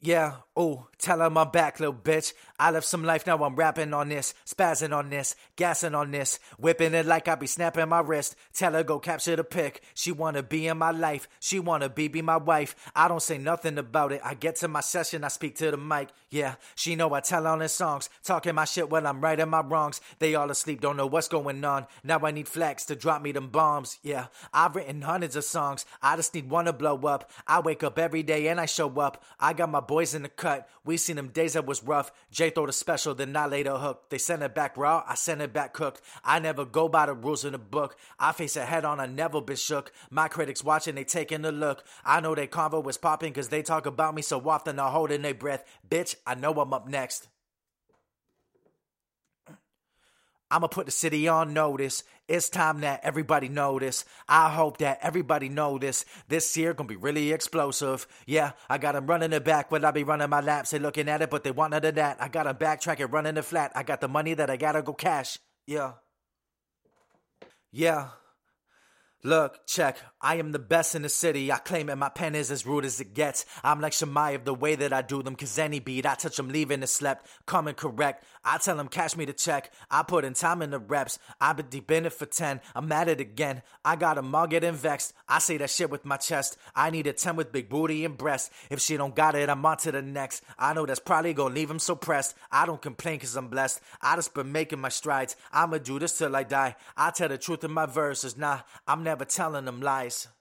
Yeah, oh, tell him I'm back, little bitch. I left some life, now I'm rapping on this, spazzing on this, gassing on this, whipping it like I be snapping my wrist. Tell her go capture the pic. She wanna be in my life, she wanna be my wife. I don't say nothing about it. I get to my session, I speak to the mic. Yeah, she know I tell on her songs, talking my shit while I'm righting my wrongs. They all asleep, don't know what's going on. Now I need flex to drop me them bombs. Yeah, I've written hundreds of songs. I just need one to blow up. I wake up every day and I show up. I got my boys in the cut. We seen them days that was rough. Jay throw the special, then I laid a hook. They send it back raw, I send it back cooked. I never go by the rules in the book. I face it head on, I never been shook. My critics watching, they taking a look. I know they convo was popping cause they talk about me so often they're holding their breath. Bitch, I know I'm up next. I'ma put the city on notice. It's time that everybody know this. I hope that everybody know this. This year gonna be really explosive. Yeah, I got them running it back when I be running my laps. They looking at it, but they want none of that. I got them backtracking, running it flat. I got the money that I gotta go cash. Yeah. Yeah. Look, check, I am the best in the city. I claim it, my pen is as rude as it gets. I'm like Shemai of the way that I do them, cause any beat I touch them leaving it slept. Coming correct, I tell them cash me the check. I put in time in the reps, I've been deep in it for 10. I'm at it again, I got them all getting vexed. I say that shit with my chest. I need a 10 with big booty and breast. If she don't got it, I'm on to the next. I know that's probably gonna leave him so pressed. I don't complain cause I'm blessed. I just been making my strides. I'ma do this till I die. I tell the truth in my verses, nah, I'm never telling them lies.